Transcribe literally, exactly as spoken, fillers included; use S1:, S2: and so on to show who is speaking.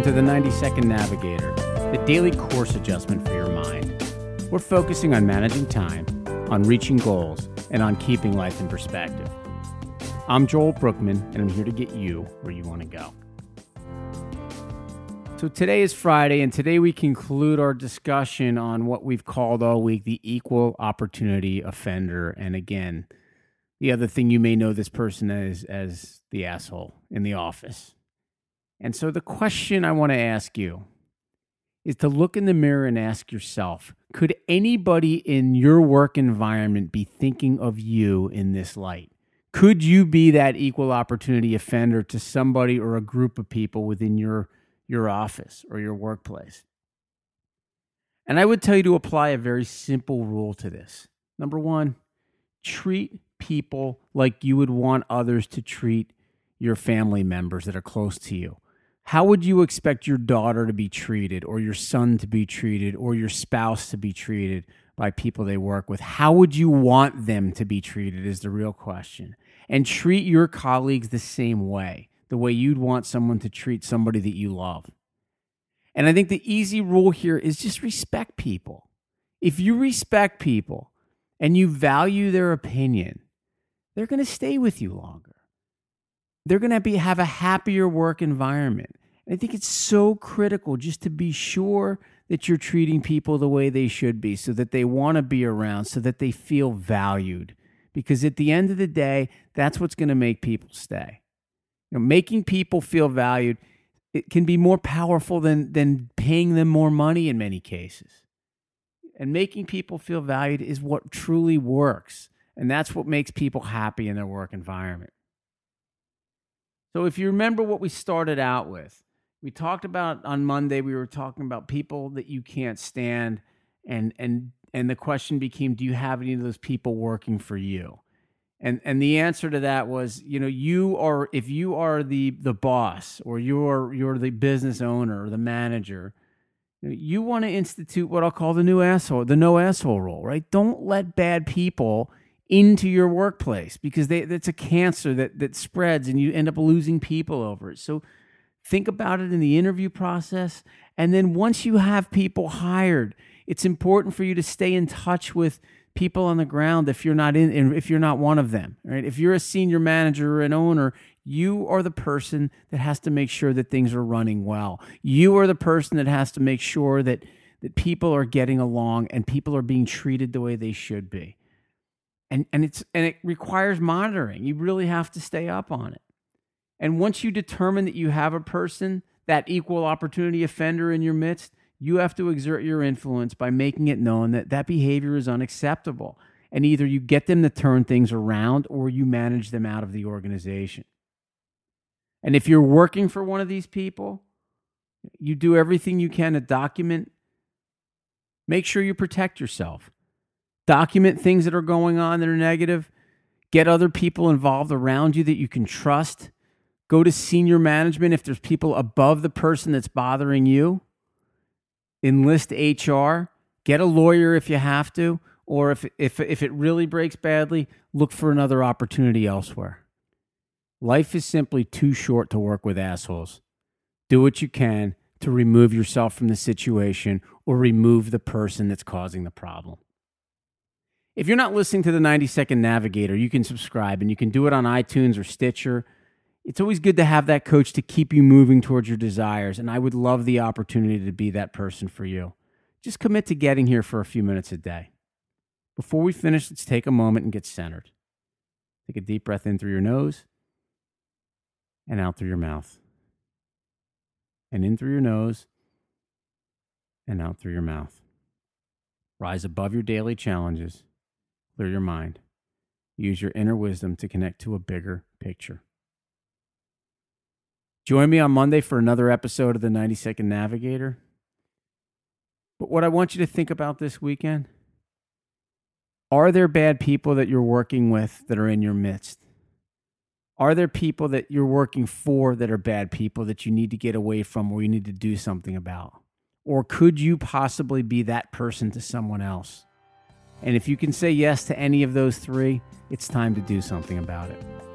S1: to the ninety second Navigator, the daily course adjustment for your mind. We're focusing on managing time, on reaching goals, and on keeping life in perspective. I'm Joel Brookman, and I'm here to get you where you want to go. So today is Friday, and today we conclude our discussion on what we've called all week the equal opportunity offender. And again, the other thing you may know this person as as the asshole in the office. And so the question I want to ask you is to look in the mirror and ask yourself, could anybody in your work environment be thinking of you in this light? Could you be that equal opportunity offender to somebody or a group of people within your, your office or your workplace? And I would tell you to apply a very simple rule to this. Number one, treat people like you would want others to treat your family members that are close to you. How would you expect your daughter to be treated, or your son to be treated, or your spouse to be treated by people they work with? How would you want them to be treated is the real question. And treat your colleagues the same way, the way you'd want someone to treat somebody that you love. And I think the easy rule here is just respect people. If you respect people and you value their opinion, they're going to stay with you longer. They're going to be have a happier work environment. And I think it's so critical just to be sure that you're treating people the way they should be, so that they want to be around, so that they feel valued. Because at the end of the day, that's what's going to make people stay. You know, making people feel valued, it can be more powerful than, than paying them more money in many cases. And making people feel valued is what truly works. And that's what makes people happy in their work environment. So if you remember what we started out with, we talked about on Monday, we were talking about people that you can't stand. And and and the question became, do you have any of those people working for you? And and the answer to that was, you know, you are, if you are the the boss, or you're you're the business owner or the manager, you know, you want to institute what I'll call the new asshole, the no asshole rule, right? Don't let bad people into your workplace, because they, that's a cancer that, that spreads and you end up losing people over it. So think about it in the interview process. And then once you have people hired, it's important for you to stay in touch with people on the ground if you're not in, if you're not one of them, right? If you're a senior manager or an owner, you are the person that has to make sure that things are running well. You are the person that has to make sure that, that people are getting along and people are being treated the way they should be. And and it's and it requires monitoring. You really have to stay up on it. And once you determine that you have a person, that equal opportunity offender in your midst, you have to exert your influence by making it known that that behavior is unacceptable. And either you get them to turn things around, or you manage them out of the organization. And if you're working for one of these people, you do everything you can to document. Make sure you protect yourself. Document things that are going on that are negative. Get other people involved around you that you can trust. Go to senior management if there's people above the person that's bothering you. Enlist H R. Get a lawyer if you have to. Or if, if, if it really breaks badly, look for another opportunity elsewhere. Life is simply too short to work with assholes. Do what you can to remove yourself from the situation, or remove the person that's causing the problem. If you're not listening to the ninety second Navigator, you can subscribe, and you can do it on iTunes or Stitcher. It's always good to have that coach to keep you moving towards your desires, and I would love the opportunity to be that person for you. Just commit to getting here for a few minutes a day. Before we finish, let's take a moment and get centered. Take a deep breath in through your nose and out through your mouth. And in through your nose and out through your mouth. Rise above your daily challenges. Clear your mind. Use your inner wisdom to connect to a bigger picture. Join me on Monday for another episode of the ninety second Navigator. But what I want you to think about this weekend, are there bad people that you're working with that are in your midst? Are there people that you're working for that are bad people that you need to get away from, or you need to do something about? Or could you possibly be that person to someone else? And if you can say yes to any of those three, it's time to do something about it.